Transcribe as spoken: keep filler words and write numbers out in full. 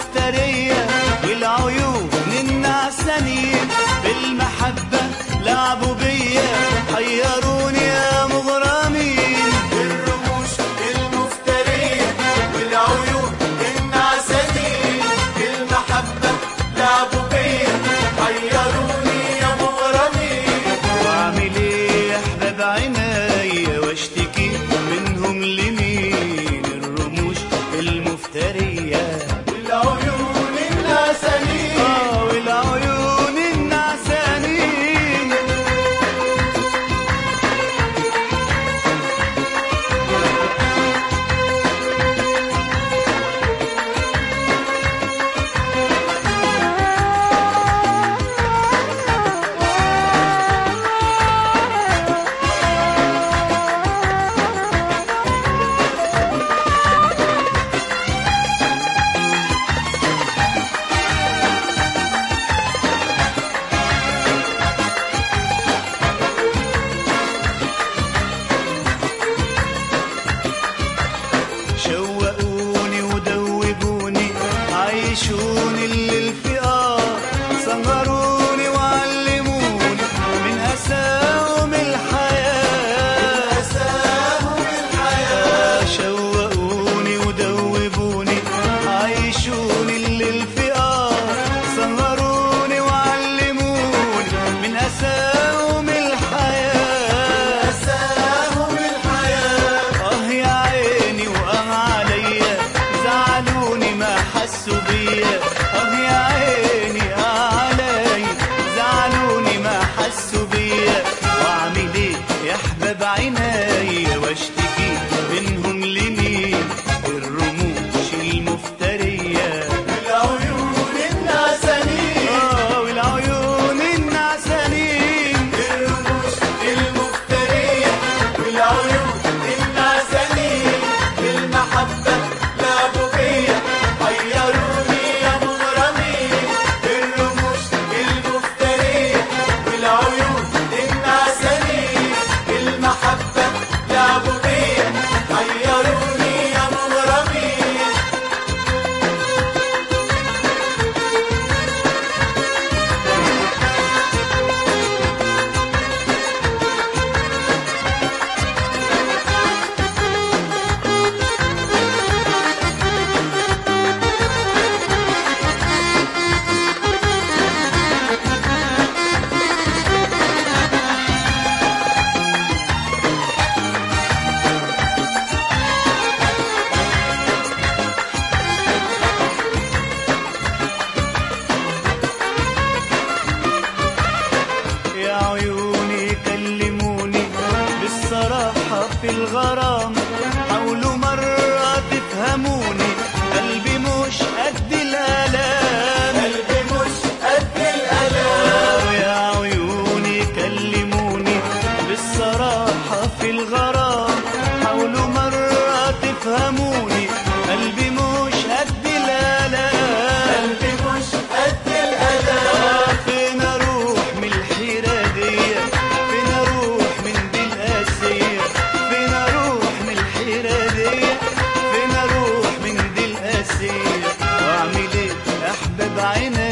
المفترية والعيون النعسانين بالمحبة لعبوا بيا حيروني يا مغرمين. الرموش المفترية والعيون النعسانين بالمحبة لعبوا بيا حيروني يا مغرمين. واعمل ايه يا احباب عينيا واشتكي منهم لمين؟ الرموش المفترية والعيون النعسانين اه والعيون النعسانين. شوقوني ودوبوني عيشوني الليل في قار صغروني وعلموني من أساهم الحياة أساهم الحياة. شوقوني ودوبوني عيشوني الليل في قار صغروني وعلموني من أساهم الحياة. أساهم الحياة. اه يا عيني واه عليا زعلوني ما حسوا بيا. اه يا عيني اه عليا زعلوني ما حسوا بيا. واعمل ايه يا احباب عينيا واشتكي منهم لمين؟ الرموش المفترية والعيون النعسانين اه والعيون النعسانين. الرموش المفترية والعيون النعسانين بالمحبة لعبوا بيا حيروني يا مغرمين. الرموش المفترية والعيون النعسانين بالمحبة لعبوا بيا حيروني يا مغرمين. يا عيوني كلموني بالصراحة في الغرام حاولوا مرة تفهموني قلبي مش قد الآلام. قلبي مش قد الألام. يا عيوني كلموني بالصراحة في الغرام حاولوا مرة تفهموني قلبي مش قد الآلام. قلبي مش قد الألام. فين اروح من الحيرة دي؟ فين اروح من دي القاسية؟ فين اروح من الحيرة دي؟ فين اروح من دي القاسية؟ واعمل ايه احباب عيني